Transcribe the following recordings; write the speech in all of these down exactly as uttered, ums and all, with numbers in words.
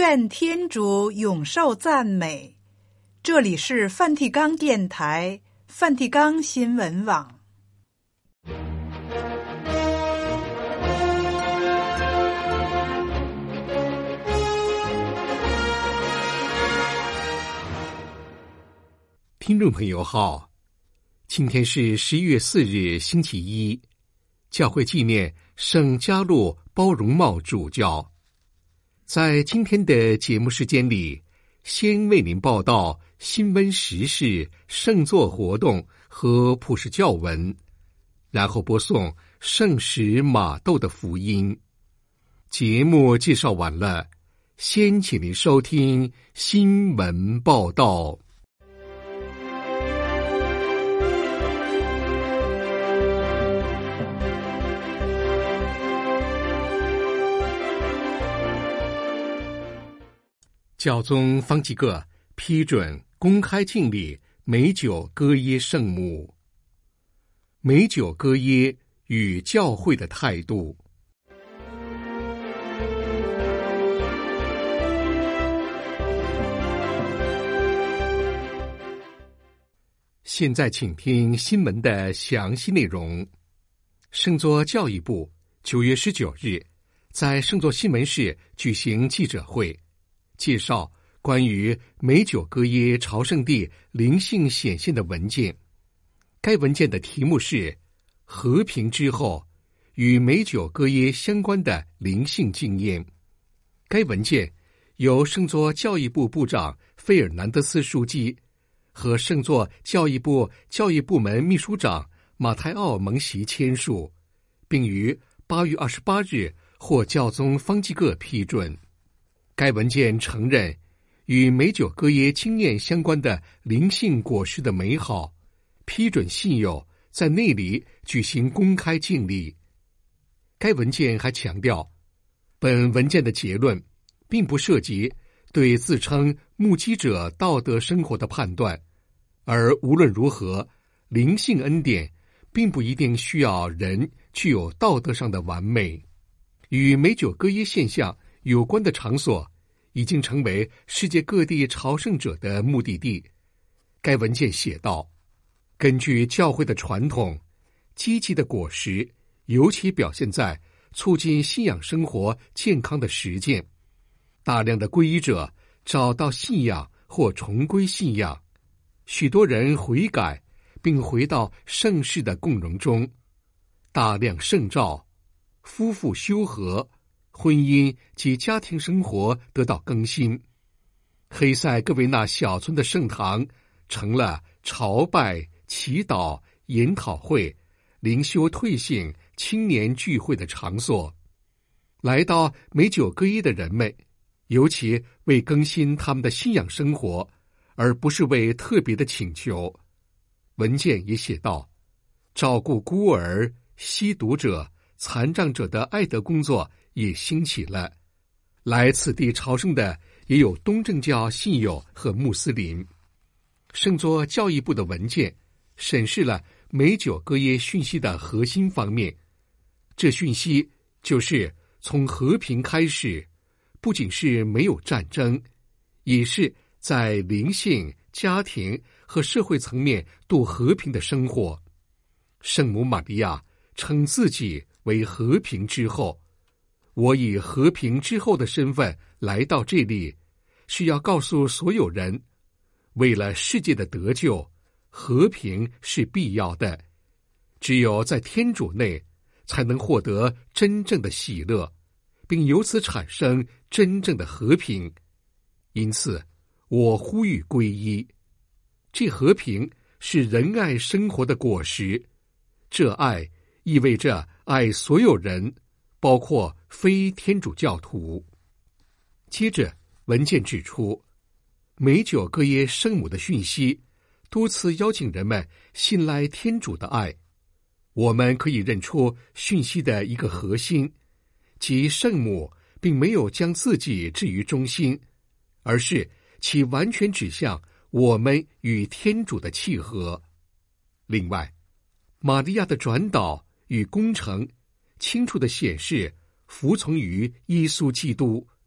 愿天主永受赞美。这里是梵蒂冈电台、梵蒂冈新闻网。 听众朋友好，今天是十一月四日，星期一，教会纪念圣嘉禄包容茂主教。在今天的节目时间里，先为您报道新闻时事、圣座活动和普世教文，然后播送圣使马窦的福音。节目介绍完了，先请您收听新闻报道。教宗方济各批准公开敬礼美酒歌耶圣母。美酒歌耶与教会的态度。现在请听新闻的详细内容。圣座教育部九月十九日在圣座新闻室举行记者会，介绍关于美酒歌耶朝圣地灵性显现的文件。该文件的题目是和平之后与美酒歌耶相关的灵性经验。该文件由圣座教育部部长费尔南德斯书记和圣座教育部教育部门秘书长马泰奥蒙席签署，并于八月二十八日获教宗方济各批准。该文件承认与美酒歌耶经验相关的灵性果实的美好，批准信友在那里举行公开敬礼。该文件还强调，本文件的结论并不涉及对自称目击者道德生活的判断，而无论如何，灵性恩典并不一定需要人具有道德上的完美。与美酒歌耶现象有关的场所已经成为世界各地朝圣者的目的地。该文件写道，根据教会的传统，积极的果实尤其表现在促进信仰生活健康的实践。大量的皈依者找到信仰或重归信仰，许多人悔改并回到圣事的共融中，大量圣召，夫妇修和，婚姻及家庭生活得到更新。黑塞各维纳小村的圣堂成了朝拜、祈祷、研讨会、灵修退省、青年聚会的场所。来到美酒歌耶的人们，尤其为更新他们的信仰生活，而不是为特别的请求。文件也写道，照顾孤儿、吸毒者、残障者的爱德工作也兴起了。来此地朝圣的也有东正教信友和穆斯林。圣座教育部的文件审视了美酒歌耶讯息的核心方面，这讯息就是从和平开始，不仅是没有战争，也是在灵性、家庭和社会层面度和平的生活。圣母玛利亚称自己为和平之后，我以和平之后的身份来到这里，是要告诉所有人，为了世界的得救，和平是必要的。只有在天主内，才能获得真正的喜乐，并由此产生真正的和平。因此，我呼吁皈依。这和平是仁爱生活的果实，这爱意味着爱所有人，包括非天主教徒。接着，文件指出，美酒歌耶圣母的讯息多次邀请人们信赖天主的爱。我们可以认出讯息的一个核心，即圣母并没有将自己置于中心，而是其完全指向我们与天主的契合。另外，玛利亚的转导与工程清楚地显示服从于耶稣基督，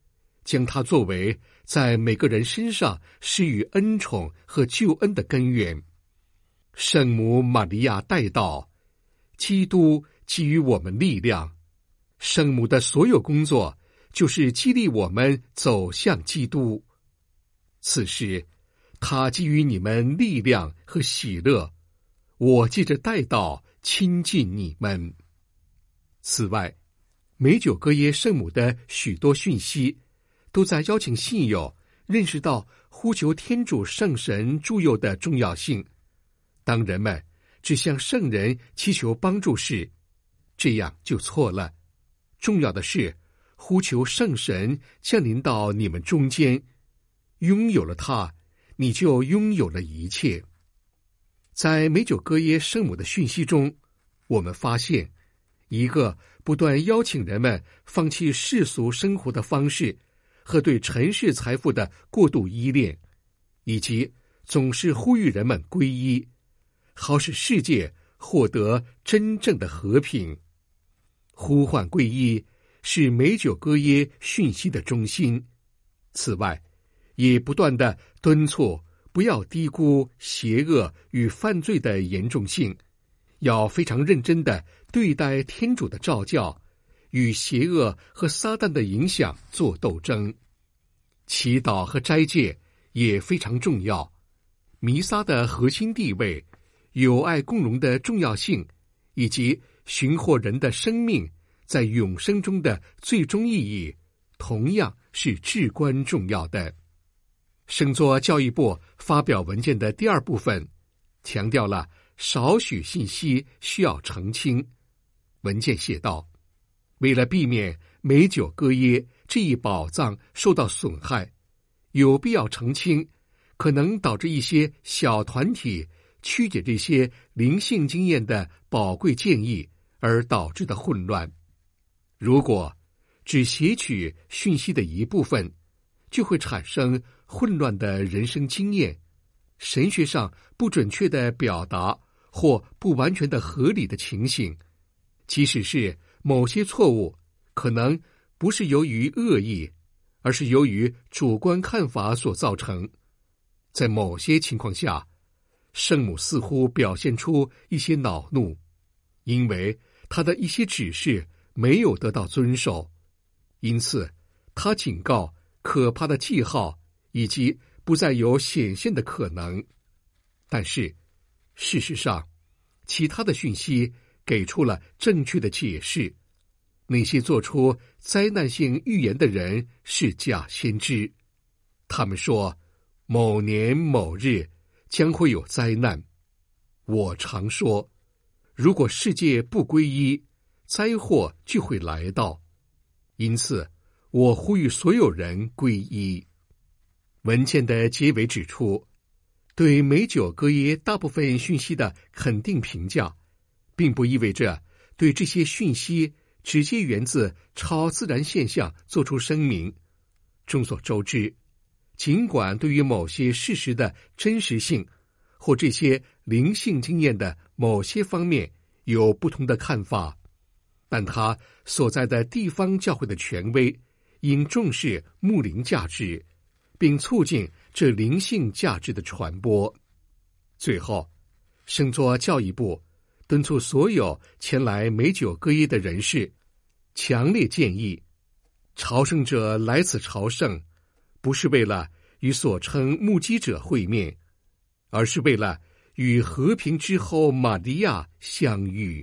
将它作为在每个人身上施予恩宠和救恩的根源。圣母玛利亚代祷，基督给予我们力量。圣母的所有工作就是激励我们走向基督。此时他给予你们力量和喜乐，我借着代祷亲近你们。此外，美酒歌耶圣母的许多讯息都在邀请信友认识到呼求天主圣神助佑的重要性。当人们只向圣人祈求帮助时，这样就错了。重要的是呼求圣神降临到你们中间，拥有了它，你就拥有了一切。在美酒歌耶圣母的讯息中，我们发现一个不断邀请人们放弃世俗生活的方式和对尘世财富的过度依恋，以及总是呼吁人们皈依，好使世界获得真正的和平。呼唤皈依是美酒歌耶讯息的中心。此外，也不断地敦促不要低估邪恶与犯罪的严重性，要非常认真地对待天主的召教，与邪恶和撒旦的影响做斗争。祈祷和斋戒也非常重要。弥撒的核心地位、友爱共荣的重要性，以及寻获人的生命在永生中的最终意义，同样是至关重要的。圣座教育部发表文件的第二部分强调了少许信息需要澄清。文件写道，为了避免美酒歌耶这一宝藏受到损害，有必要澄清可能导致一些小团体曲解这些灵性经验的宝贵建议而导致的混乱。如果只撷取讯息的一部分，就会产生混乱的人生经验，神学上不准确的表达或不完全的合理的情形，即使是某些错误，可能不是由于恶意，而是由于主观看法所造成。在某些情况下，圣母似乎表现出一些恼怒，因为她的一些指示没有得到遵守，因此她警告可怕的记号以及不再有显现的可能。但是事实上，其他的讯息给出了正确的解释。那些做出灾难性预言的人是假先知，他们说某年某日将会有灾难。我常说，如果世界不皈依，灾祸就会来到。因此我呼吁所有人皈依。文件的结尾指出，对美酒歌耶大部分讯息的肯定评价，并不意味着对这些讯息直接源自超自然现象做出声明。众所周知，尽管对于某些事实的真实性或这些灵性经验的某些方面有不同的看法，但他所在的地方教会的权威应重视牧灵价值，并促进这灵性价值的传播。最后，圣座教义部敦促所有前来美酒歌耶的人士，强烈建议朝圣者来此朝圣，不是为了与所称目击者会面，而是为了与和平之后玛利亚相遇。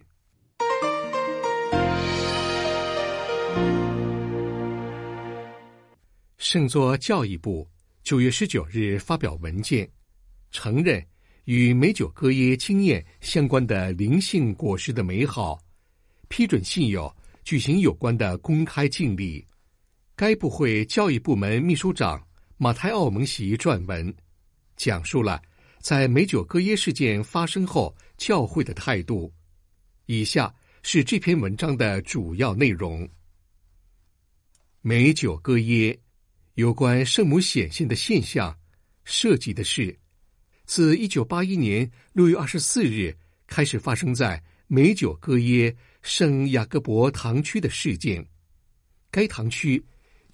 圣座教义部九月十九日发表文件，承认与美酒歌耶经验相关的灵性果实的美好，批准信友举行有关的公开敬礼。该部会教育部门秘书长马泰奥蒙席撰文，讲述了在美酒歌耶事件发生后教会的态度。以下是这篇文章的主要内容。美酒歌耶有关圣母显现的现象，涉及的是自一九八一年六月二十四日开始发生在美酒歌耶圣雅各伯堂区的事件。该堂区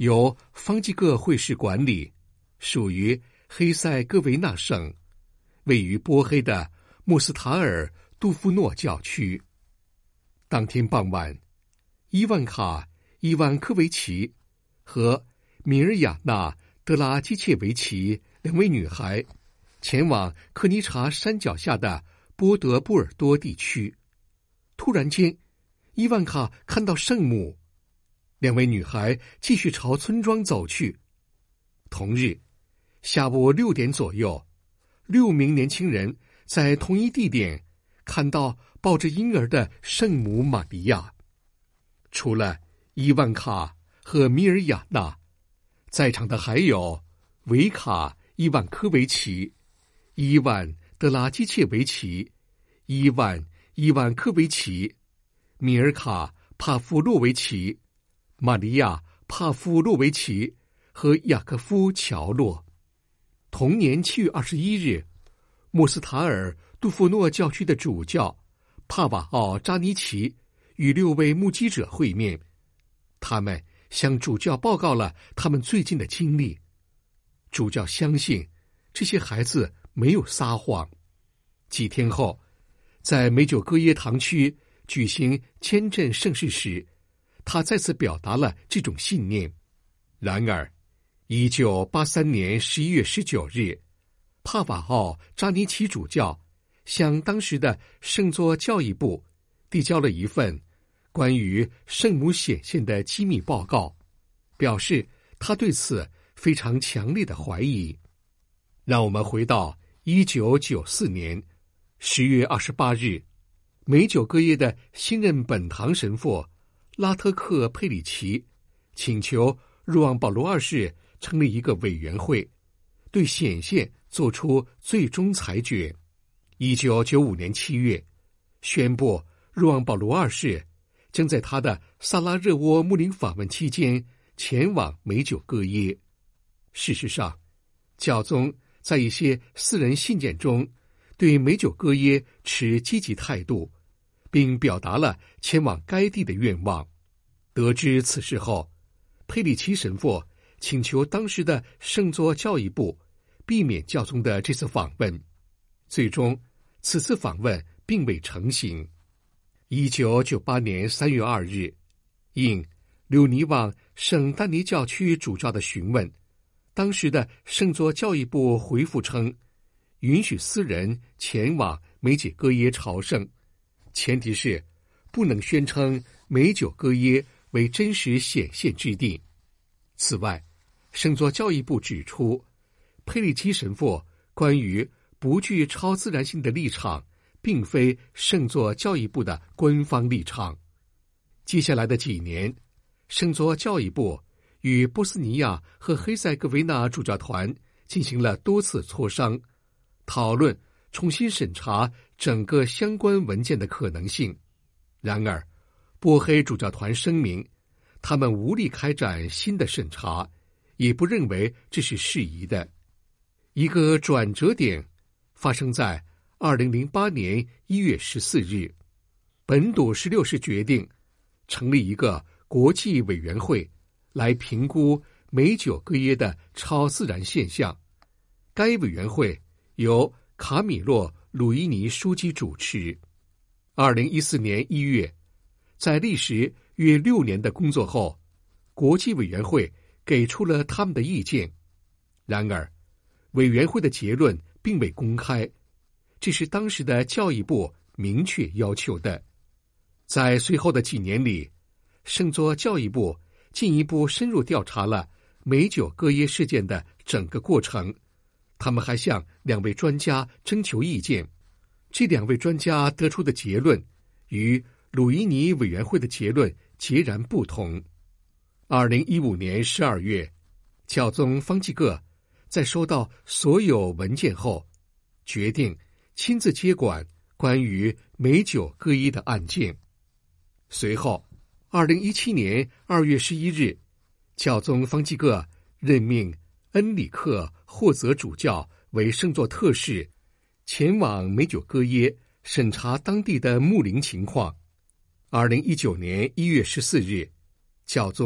由方济各会士管理，属于黑塞哥维那省，位于波黑的穆斯塔尔杜夫诺教区。当天傍晚，伊万卡·伊万科维奇和米尔雅娜·德拉基切维奇两位女孩前往科尼察山脚下的波德布尔多地区。突然间，伊万卡看到圣母，两位女孩继续朝村庄走去。同日下午六点左右，六名年轻人在同一地点看到抱着婴儿的圣母玛利亚。除了伊万卡和米尔雅娜，在场的还有维卡·伊万科维奇、伊万·德拉基切维奇、伊万·伊万科维奇、米尔卡·帕夫洛维奇、玛利亚·帕夫洛维奇和雅各夫·乔洛。同年七月二十一日，穆斯塔尔杜夫诺教区的主教帕瓦奥扎尼奇与六位目击者会面，他们向主教报告了他们最近的经历。主教相信这些孩子没有撒谎。几天后，在美酒歌耶堂区举行签证盛事时，他再次表达了这种信念。然而一九八三年十一月十九日，帕瓦奥扎尼奇主教向当时的圣座教义部递交了一份关于圣母显现的机密报告，表示他对此非常强烈的怀疑。让我们回到一九九四年十月二十八日，美酒歌耶的新任本堂神父拉特克佩里奇请求若望保罗二世成立一个委员会，对显现做出最终裁决。一九九五年七月，宣布若望保罗二世将在他的萨拉热窝牧灵访问期间前往美酒歌耶。事实上，教宗在一些私人信件中对美酒歌耶持积极态度，并表达了前往该地的愿望。得知此事后，佩里奇神父请求当时的圣座教义部避免教宗的这次访问。最终，此次访问并未成行。一九九八年三月二日，应柳尼旺圣丹尼教区主教的询问，当时的圣座教义部回复称，允许私人前往美酒歌耶朝圣，前提是不能宣称美酒歌耶为真实显现之地。此外，圣座教义部指出，佩里基神父关于不具超自然性的立场并非圣座教义部的官方立场。接下来的几年，圣座教义部与波斯尼亚和黑塞哥维那主教团进行了多次磋商，讨论重新审查整个相关文件的可能性。然而，波黑主教团声明，他们无力开展新的审查，也不认为这是适宜的。一个转折点发生在二零零八年一月十四日，本笃十六世决定成立一个国际委员会来评估美酒歌耶的超自然现象。该委员会由卡米洛·鲁伊尼书记主持。二零一四年一月，在历时约六年的工作后，国际委员会给出了他们的意见。然而，委员会的结论并未公开，这是当时的教义部明确要求的。在随后的几年里，圣座教义部进一步深入调查了美酒歌耶事件的整个过程。他们还向两位专家征求意见，这两位专家得出的结论与鲁伊尼委员会的结论截然不同。二零一五年十二月，教宗方济各在收到所有文件后，决定亲自接管关于美酒歌耶的案件。随后，二零一七年二月十一日，教宗方济各任命恩里克·霍泽主教为圣座特使，前往美酒歌耶审查当地的牧灵情况。二零一九年一月十四日，教宗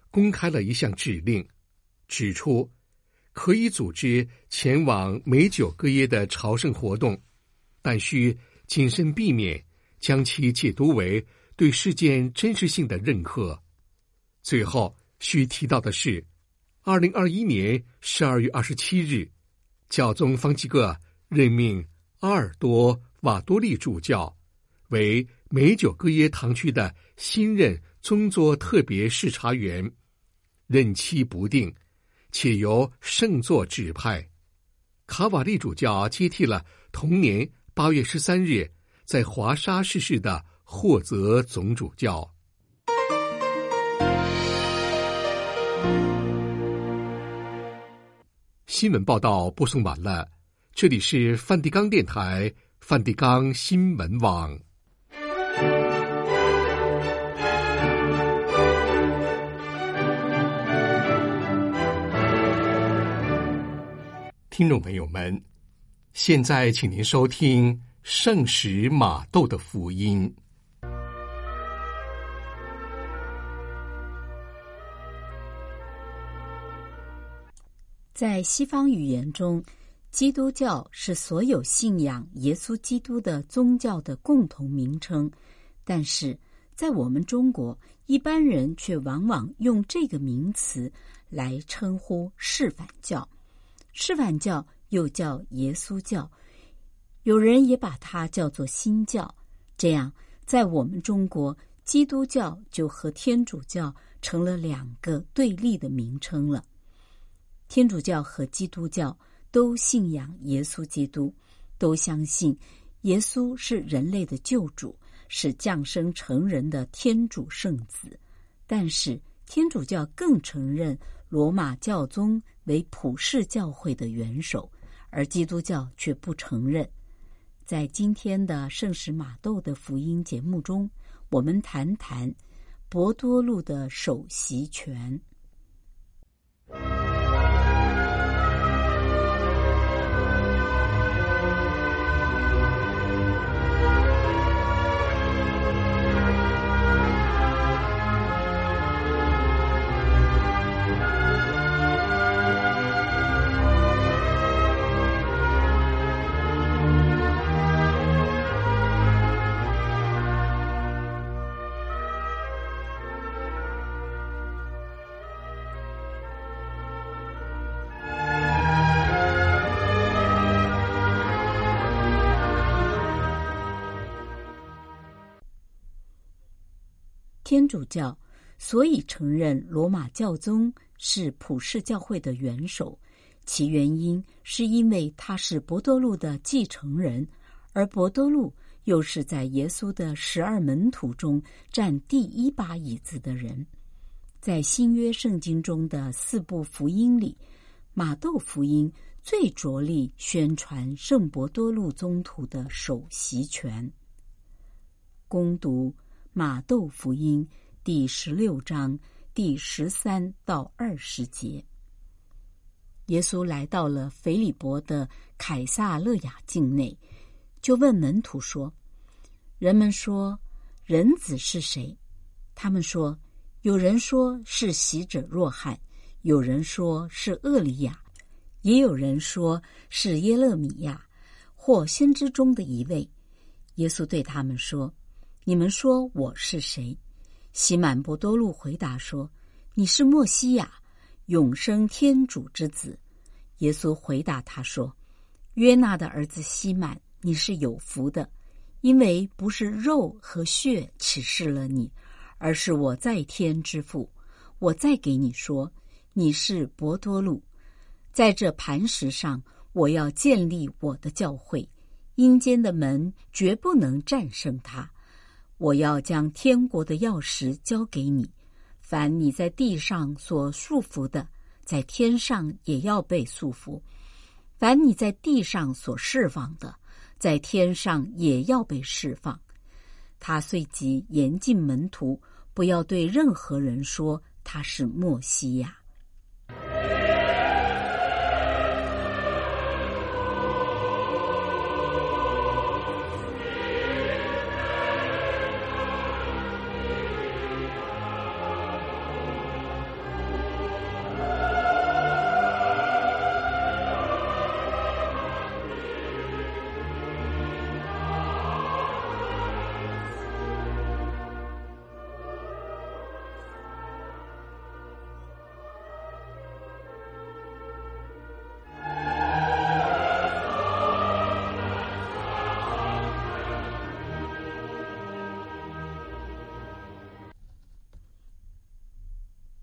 公开了一项指令，指出可以组织前往美酒歌耶的朝圣活动，但需谨慎避免将其解读为对事件真实性的认可。最后需提到的是，二零二一年十二月二十七日，教宗方济各任命阿尔多瓦多利主教为美酒歌耶堂区的新任宗座特别视察员，任期不定，且由圣座指派。卡瓦利主教接替了同年八月十三日在华沙逝世的霍泽总主教。新闻报道播送完了，这里是梵蒂冈电台梵蒂冈新闻网。听众朋友们，现在请您收听圣使马窦的福音。 在西方语言中，基督教是所有信仰耶稣基督的宗教的共同名称，但是在我们中国，一般人却往往用这个名词来称呼示范教。示范教又叫耶稣教，有人也把它叫做新教。这样，在我们中国，基督教就和天主教成了两个对立的名称了。天主教和基督教都信仰耶稣基督，都相信耶稣是人类的救主，是降生成人的天主圣子。但是天主教更承认罗马教宗为普世教会的元首，而基督教却不承认。在今天的圣使马窦的福音节目中，我们谈谈伯多禄的首席权。天主教所以承认罗马教宗是普世教会的元首，其原因是因为他是伯多禄的继承人，而伯多禄又是在耶稣的十二门徒中占第一把椅子的人。在新约圣经中的四部福音里，马窦福音最着力宣传圣伯多禄宗徒的首席权。攻读马窦福音第十六章第十三到二十节。耶稣来到了腓利伯的凯撒勒雅境内，就问门徒说：人们说人子是谁？他们说，有人说是洗者若翰，有人说是厄里亚，也有人说是耶勒米亚，或先知中的一位。耶稣对他们说：你们说我是谁？西满伯多禄回答说：你是默西亚，永生天主之子。耶稣回答他说：约纳的儿子西满，你是有福的，因为不是肉和血启示了你，而是我在天之父。我再给你说，你是伯多禄，在这磐石上我要建立我的教会，阴间的门绝不能战胜它。我要将天国的钥匙交给你，凡你在地上所束缚的，在天上也要被束缚；凡你在地上所释放的，在天上也要被释放。他遂即严禁门徒，不要对任何人说他是默西亚。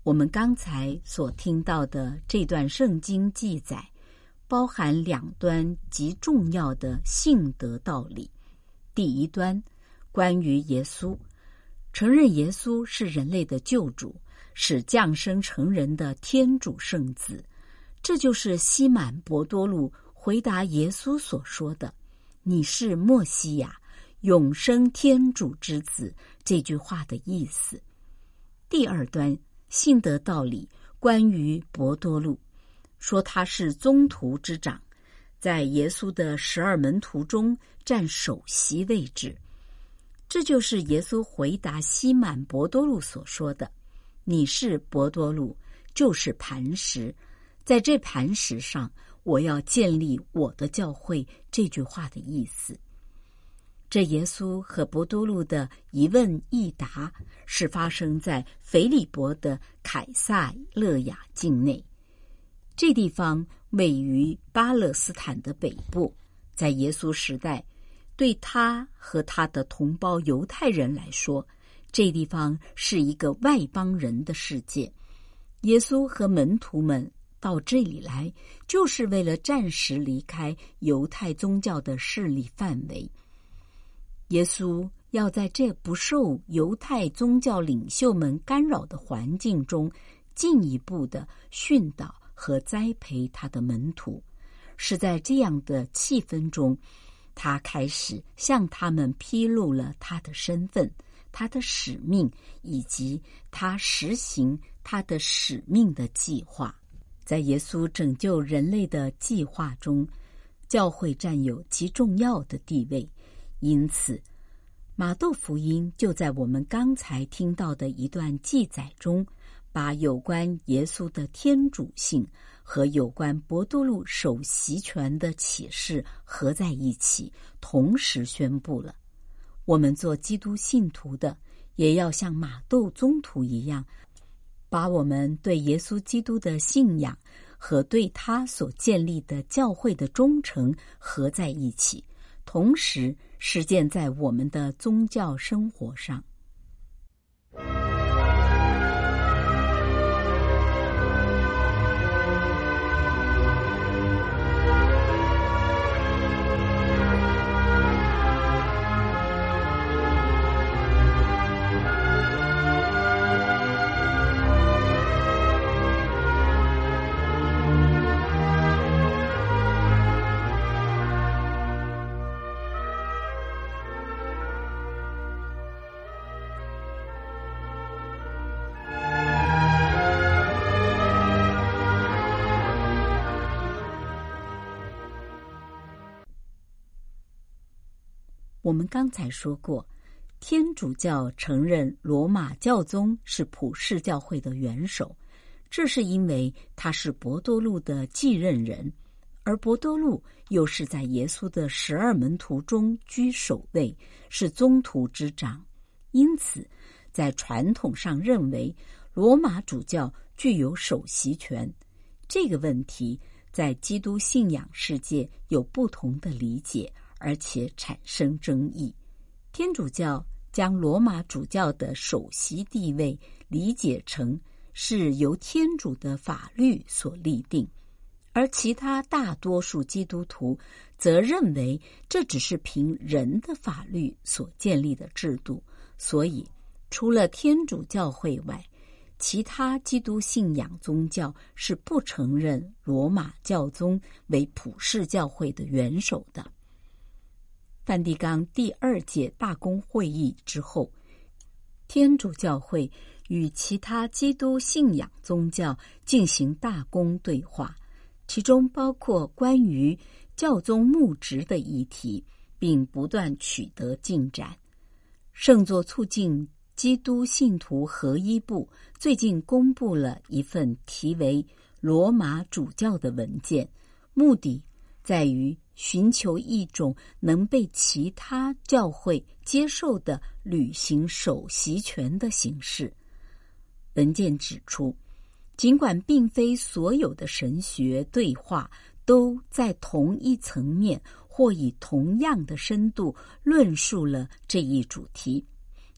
我们刚才所听到的这段圣经记载，包含两端极重要的信德道理。第一端，关于耶稣，承认耶稣是人类的救主，是降生成人的天主圣子。这就是西满伯多禄回答耶稣所说的你是默西亚，永生天主之子这句话的意思。第二端，信德道理，关于伯多禄，说他是宗徒之长，在耶稣的十二门徒中占首席位置。这就是耶稣回答西满伯多禄所说的你是伯多禄，就是磐石，在这磐石上我要建立我的教会这句话的意思。这耶稣和伯多禄的一问一答是发生在腓利伯的凯撒勒雅境内，这地方位于巴勒斯坦的北部。在耶稣时代，对他和他的同胞犹太人来说，这地方是一个外邦人的世界。耶稣和门徒们到这里来，就是为了暂时离开犹太宗教的势力范围。耶稣要在这不受犹太宗教领袖们干扰的环境中，进一步的训导和栽培他的门徒。是在这样的气氛中，他开始向他们披露了他的身份、他的使命，以及他实行他的使命的计划。在耶稣拯救人类的计划中，教会占有极重要的地位。因此，马窦福音就在我们刚才听到的一段记载中，把有关耶稣的天主性和有关伯多禄首席权的启示合在一起，同时宣布了。我们做基督信徒的，也要像马窦宗徒一样，把我们对耶稣基督的信仰和对他所建立的教会的忠诚合在一起，同时实践在我们的宗教生活上。我们刚才说过，天主教承认罗马教宗是普世教会的元首，这是因为他是伯多禄的继任人，而伯多禄又是在耶稣的十二门徒中居首位，是宗徒之长。因此，在传统上认为罗马主教具有首席权。这个问题在基督信仰世界有不同的理解，而且产生争议。天主教将罗马主教的首席地位理解成是由天主的法律所立定，而其他大多数基督徒则认为这只是凭人的法律所建立的制度。所以，除了天主教会外，其他基督信仰宗教是不承认罗马教宗为普世教会的元首的。梵蒂冈第二届大公会议之后，天主教会与其他基督信仰宗教进行大公对话，其中包括关于教宗牧职的议题，并不断取得进展。圣座促进基督信徒合一部最近公布了一份题为《罗马主教》的文件，目的在于寻求一种能被其他教会接受的履行首席权的形式。文件指出，尽管并非所有的神学对话都在同一层面或以同样的深度论述了这一主题，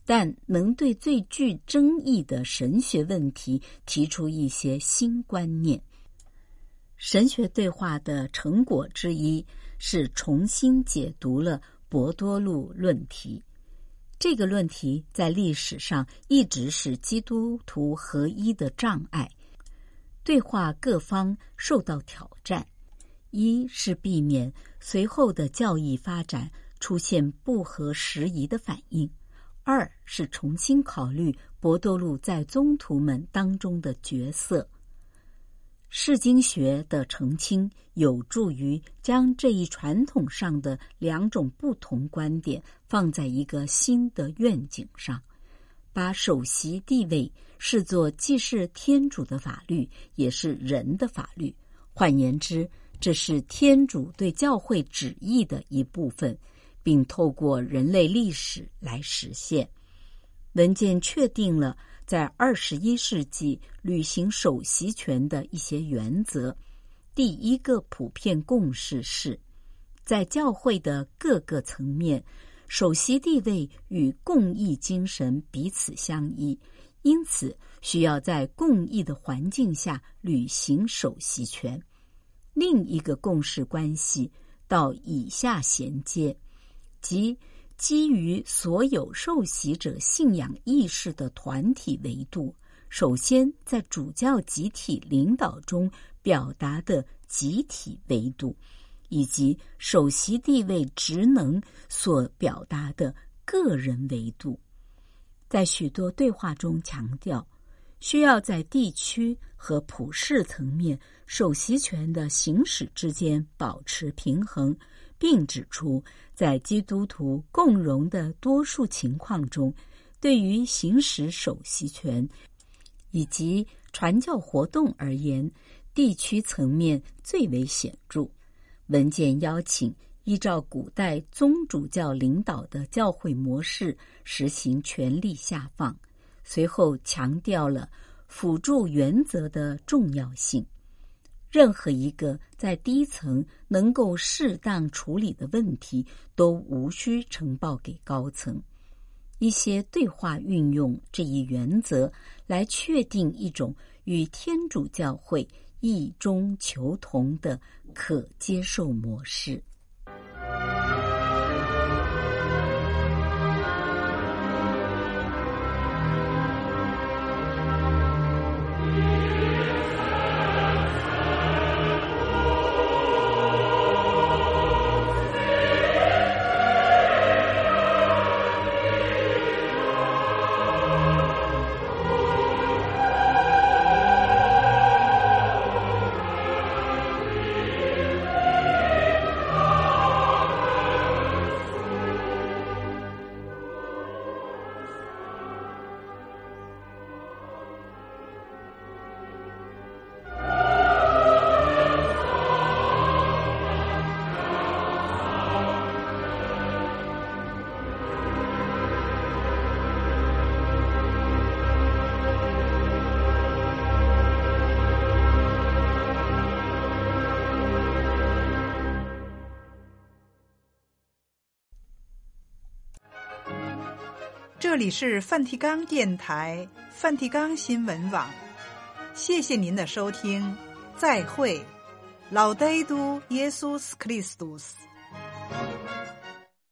但能对最具争议的神学问题提出一些新观念。神学对话的成果之一是重新解读了博多禄论题。这个论题在历史上一直是基督徒合一的障碍，对话各方受到挑战。一是避免随后的教义发展出现不合时宜的反应，二是重新考虑博多禄在宗徒们当中的角色。释经学的澄清有助于将这一传统上的两种不同观点放在一个新的愿景上，把首席地位视作既是天主的法律，也是人的法律。换言之，这是天主对教会旨意的一部分，并透过人类历史来实现。文件确定了在二十一世纪履行首席权的一些原则。第一个普遍共识是，在教会的各个层面，首席地位与共义精神彼此相依，因此需要在共义的环境下履行首席权。另一个共识关系到以下衔接，即基于所有受洗者信仰意识的团体维度，首先在主教集体领导中表达的集体维度，以及首席地位职能所表达的个人维度。在许多对话中强调，需要在地区和普世层面首席权的行使之间保持平衡，并指出在基督徒共荣的多数情况中，对于行使首席权以及传教活动而言，地区层面最为显著。文件邀请依照古代宗主教领导的教会模式实行权力下放，随后强调了辅助原则的重要性。任何一个在低层能够适当处理的问题都无需呈报给高层。一些对话运用这一原则来确定一种与天主教会异中求同的可接受模式。 这里是梵蒂冈电台梵蒂冈新闻网，谢谢您的收听，再会，Laudetur Jesus Christus。